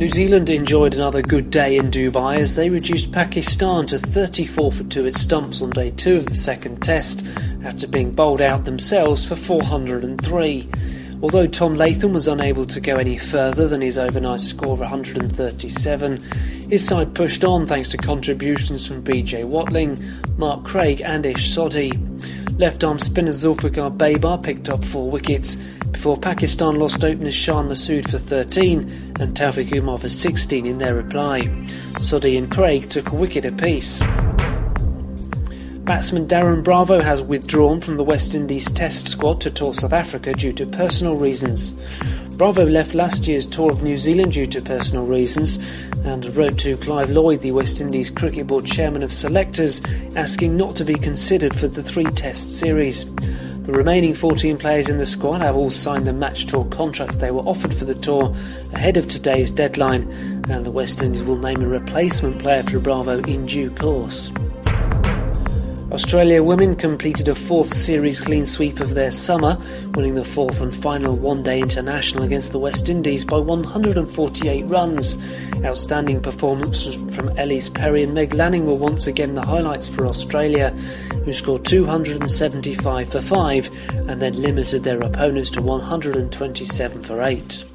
New Zealand enjoyed another good day in Dubai as they reduced Pakistan to 34 for 2 at stumps on day 2 of the second test, after being bowled out themselves for 403. Although Tom Latham was unable to go any further than his overnight score of 137, his side pushed on thanks to contributions from BJ Watling, Mark Craig and Ish Sodhi. Left-arm spinner Zulfikar Babar picked up 4 wickets, before Pakistan lost openers Shan Masood for 13 and Tawfiq Umar for 16 in their reply. Sodhi and Craig took a wicket apiece. Batsman Darren Bravo has withdrawn from the West Indies Test squad to tour South Africa due to personal reasons. Bravo left last year's tour of New Zealand due to personal reasons and wrote to Clive Lloyd, the West Indies Cricket Board chairman of selectors, asking not to be considered for the 3-test series. The remaining 14 players in the squad have all signed the match tour contracts they were offered for the tour ahead of today's deadline, and the West Indies will name a replacement player for Bravo in due course. Australia women completed a 4th series clean sweep of their summer, winning the 4th and final one-day international against the West Indies by 148 runs. Outstanding performances from Elise Perry and Meg Lanning were once again the highlights for Australia, who scored 275 for 5 and then limited their opponents to 127 for 8.